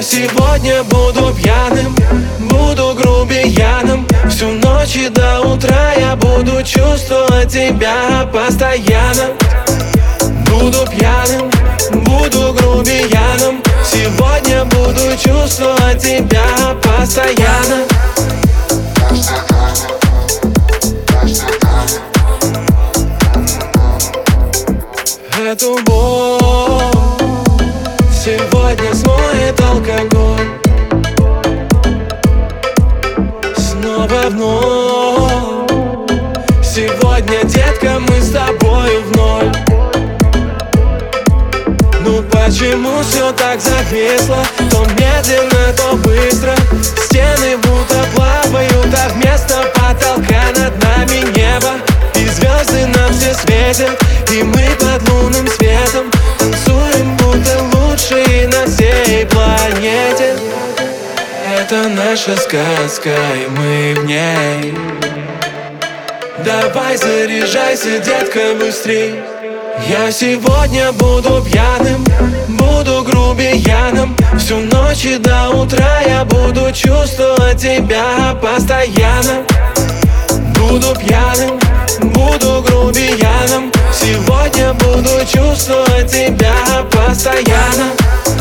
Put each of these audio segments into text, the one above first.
сегодня буду пьяным, буду грубияном. Всю ночь и до утра я буду чувствовать тебя постоянно. Буду пьяным, буду грубияном. Сегодня буду чувствовать тебя постоянно. Эту боль сегодня смоет алкоголь. Снова вновь. Сегодня, детка, мы с тобою в ноль. Ну почему все так зависло? То медленно, то быстро. Стены будто плавают, а вместо потолка над нами небо. И звезды нам все светят, и мы под лунным светом танцуем, будто лучшие на всей планете. Это наша сказка, и мы в ней. Давай заряжайся, детка, быстрей. Я сегодня буду пьяным, буду грубияном. Всю ночь и до утра я буду чувствовать тебя постоянно. Буду пьяным, буду грубияном. Сегодня буду чувствовать тебя постоянно.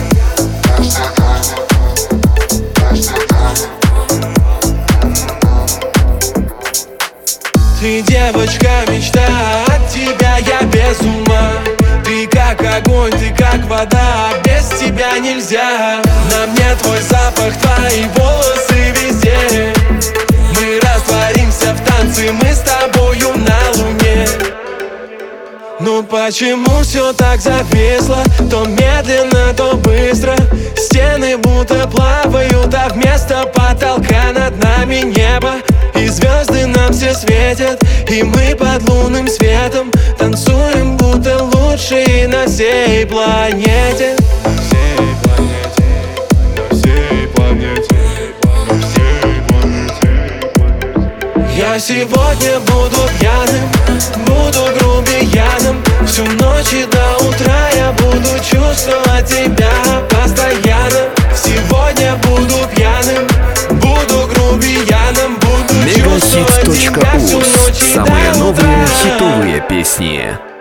Ты девочка, мечта, от тебя я без ума. Ты как огонь, ты как вода, без тебя нельзя. На мне твой запах, твои волосы везде. Мы растворимся в танце, мы с тобою на луне. Ну почему все так зависло? То медленно, то быстро. Стены будто плавают, а вместо потолка над нами небо. И звезды нам все светят, и мы под лунным светом танцуем, будто лучшие на всей планете. На всей планете, на всей планете, на всей планете. Я сегодня буду пьяным, буду грубияном. Всю ночь и до утра я буду чувствовать тебя постоянно. Сегодня буду пьяным, буду грубияном. Буду чувствовать тебя всю ночь и до утра. Самые новые хитовые песни.